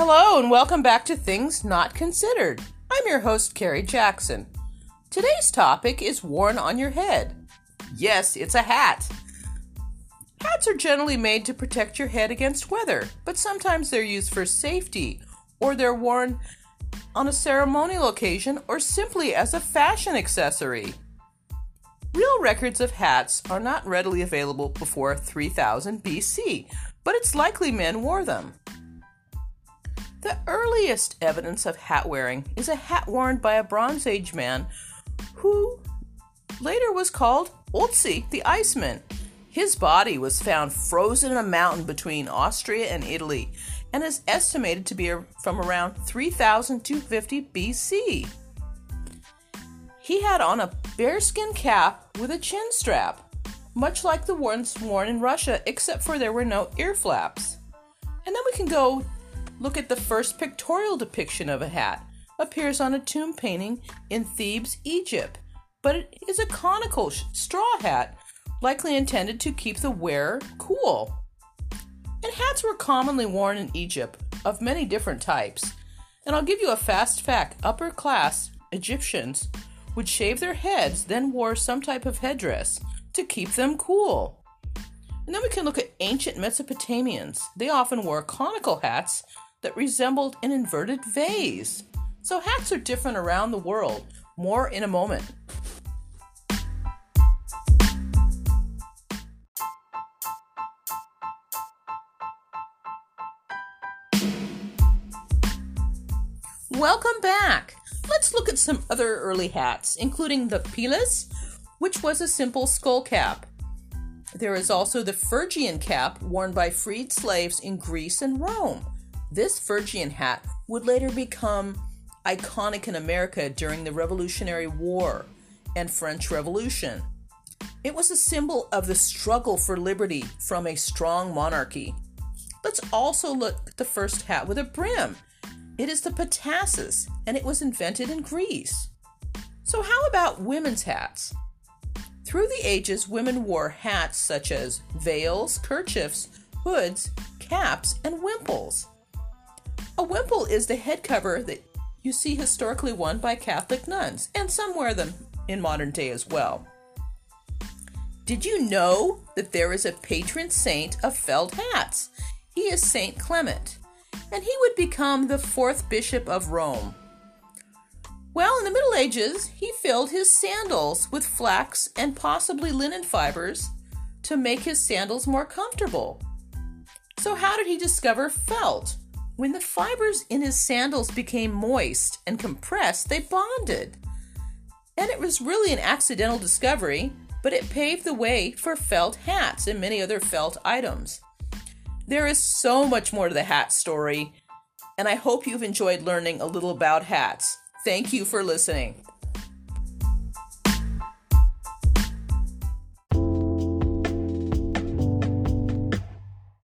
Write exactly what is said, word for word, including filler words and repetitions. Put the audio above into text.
Hello and welcome back to Things Not Considered. I'm your host, Carrie Jackson. Today's topic is worn on your head. Yes, it's a hat. Hats are generally made to protect your head against weather, but sometimes they're used for safety, or they're worn on a ceremonial occasion, or simply as a fashion accessory. Real records of hats are not readily available before three thousand B C, but it's likely men wore them. The earliest evidence of hat wearing is a hat worn by a Bronze Age man who later was called Ötzi the Iceman. His body was found frozen in a mountain between Austria and Italy and is estimated to be from around three thousand two hundred fifty B C. He had on a bearskin cap with a chin strap, much like the ones worn in Russia, except for there were no ear flaps. And then we can go look at the first pictorial depiction of a hat. Appears on a tomb painting in Thebes, Egypt, but it is a conical straw hat, likely intended to keep the wearer cool. And hats were commonly worn in Egypt of many different types. And I'll give you a fast fact. Upper class Egyptians would shave their heads, then wore some type of headdress to keep them cool. And then we can look at ancient Mesopotamians. They often wore conical hats that resembled an inverted vase. So hats are different around the world. More in a moment. Welcome back. Let's look at some other early hats, including the pilas, which was a simple skull cap. There is also the Phrygian cap worn by freed slaves in Greece and Rome. This Phrygian hat would later become iconic in America during the Revolutionary War and French Revolution. It was a symbol of the struggle for liberty from a strong monarchy. Let's also look at the first hat with a brim. It is the petasus, and it was invented in Greece. So how about women's hats? Through the ages, women wore hats such as veils, kerchiefs, hoods, caps, and wimples. A wimple is the head cover that you see historically worn by Catholic nuns, and some wear them in modern day as well. Did you know that there is a patron saint of felt hats? He is Saint Clement, and he would become the fourth bishop of Rome. Well, in the Middle Ages, he filled his sandals with flax and possibly linen fibers to make his sandals more comfortable. So how did he discover felt? When the fibers in his sandals became moist and compressed, they bonded. And it was really an accidental discovery, but it paved the way for felt hats and many other felt items. There is so much more to the hat story, and I hope you've enjoyed learning a little about hats. Thank you for listening.